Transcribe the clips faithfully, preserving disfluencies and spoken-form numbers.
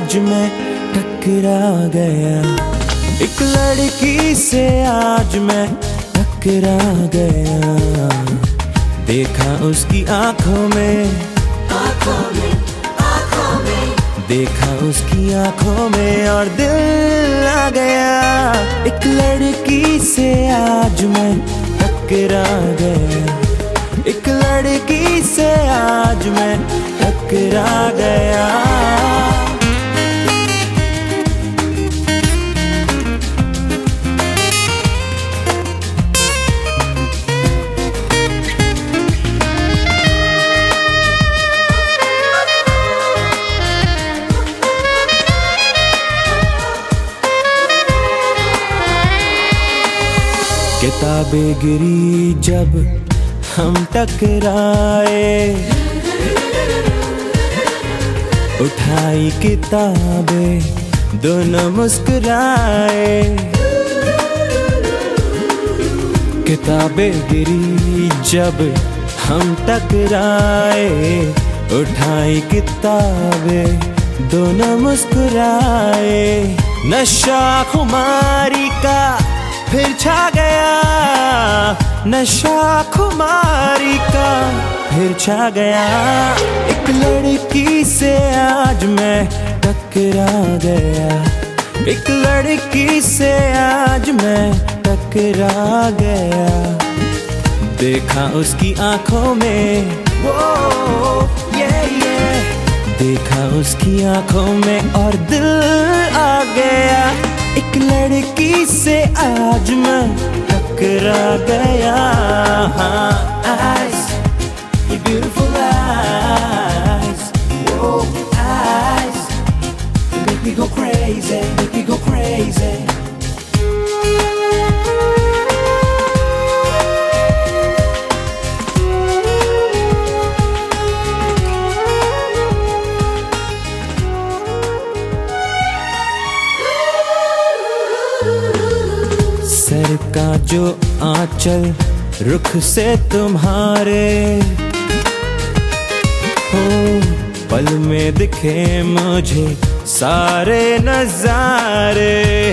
आज मैं टकरा गया, एक लड़की से आज मैं टकरा गया। देखा उसकी आंखों में, आंखों में, आंखों में, देखा उसकी आंखों में और दिल आ गया। एक लड़की से आज मैं टकरा गया, एक लड़की से आज मैं टकरा गया। किताबें गिरी जब हम टकराए, उठाई किताबें दोनों मुस्कुराए। किताबें गिरी जब हम टकराए, उठाई किताबें दोनों मुस्कुराए। नशा खुमारी का फिर छा गया, नशा खुमारी का फिर छा गया। एक लड़की से आज मैं टकरा गया, एक लड़की से आज मैं टकरा गया। देखा उसकी आंखों में, वो ये ये, देखा उसकी आंखों में और दिल आ गया। एक लड़की से आज मैं टकरा गया। Eyes, your beautiful eyes, whoa, eyes, you make me go crazy, make me go crazy. सर का जो आंचल रुख से तुम्हारे हो, पल में दिखे मुझे सारे नजारे।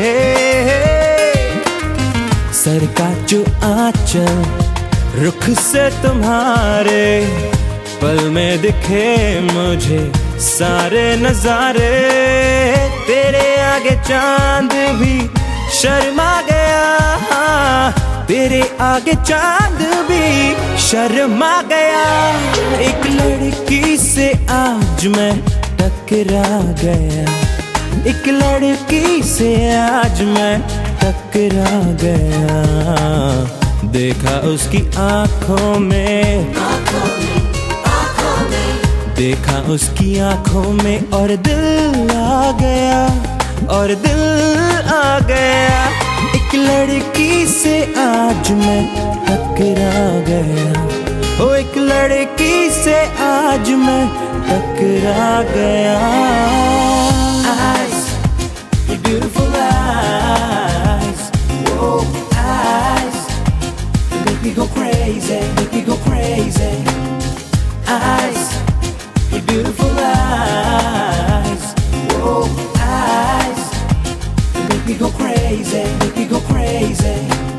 सर का जो आंचल रुख से तुम्हारे, पल में दिखे मुझे सारे नजारे। तेरे आगे चांद भी शर्मा गया, तेरे आगे चांद भी शर्मा गया। एक लड़की से आज मैं टकरा गया, एक लड़की से आज मैं टकरा गया। देखा उसकी आंखों में, आंखों में, आंखों में, देखा उसकी आंखों में और दिल आ गया, और दिल आ गया। एक लड़की से आज मैं टकरा गया, ओ एक लड़की से आज मैं टकरा गया। Eyes, your beautiful eyes, whoa, eyes, you make me go crazy, make me go crazy. Eyes, your beautiful eyes, whoa, eyes, make me go crazy, make me go crazy.